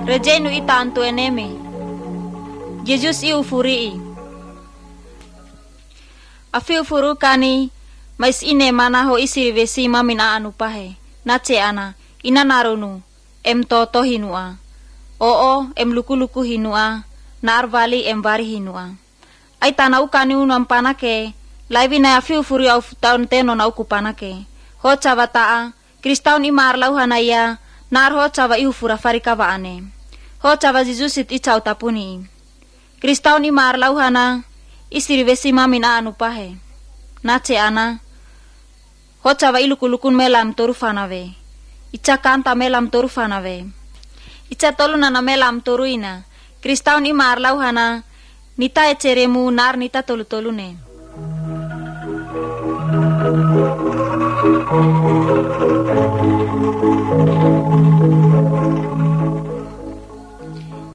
rejenu ita antu eneme. Jesus iu furii. Afiu furu kani mais ine mana ho isi vesi mamina anu pahe. Nace ana ina narunu em toto hinua. Oo em luku-luku hinua. Nar vali em vari hinua. Ai tanau kani unam panake. Laivi na afiu furu au taun teno na uku panake. Ho cawa taa. Kristaun imar lau hanaya. Nar ho cawa iu fura farika vaane. Ho cawa Jesusit icau tapuni. Kristaun imar lau hana. Istiri vesi mamina anu pahe. Nace ana. Ho cawa ilukun melam torufanave. Ica kanta melam torufanave. Ica tolu nana melam toruina. Kristaun imar lau hana. Nita eceremu nar nita tolu-tolune.